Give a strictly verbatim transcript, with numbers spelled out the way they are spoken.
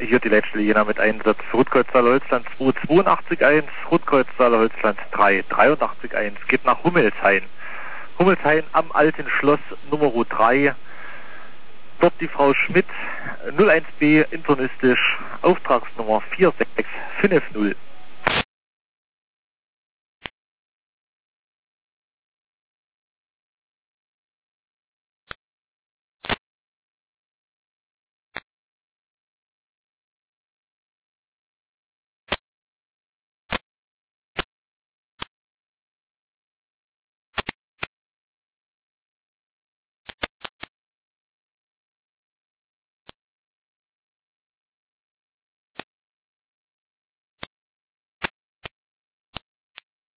hier die letzte Jena mit Einsatz. Rotkreuzsaale Holzland zwei zweiundachtzig eins, Rotkreuzsaale Holzland drei dreiundachtzig eins. Geht nach Hummelshain. Hummelshain am Alten Schloss Nummer drei. Dort die Frau Schmidt, null eins B, internistisch, Auftragsnummer vier sechs fünf null.